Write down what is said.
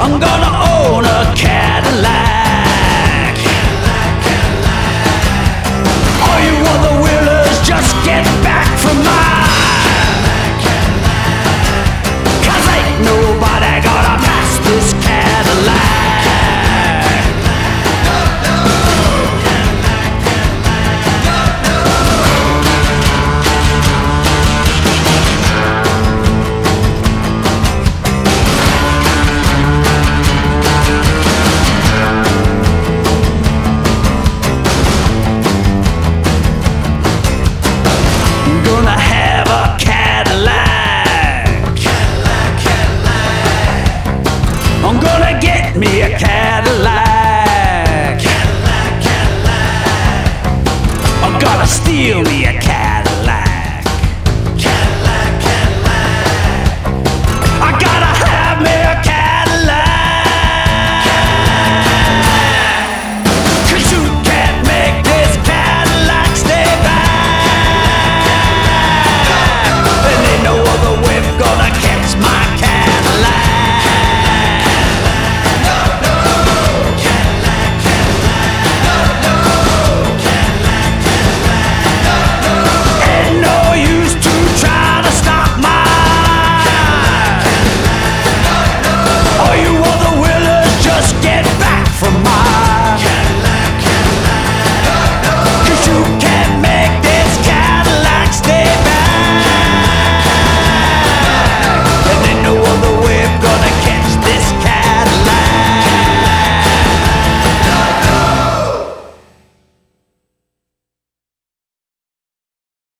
I'm gonna own a Cadillac. All you other wheelers, just get back from mine. 'Cause ain't nobody gonna pass this Cadillac. Gonna have a Cadillac. I'm gonna get me a Cadillac.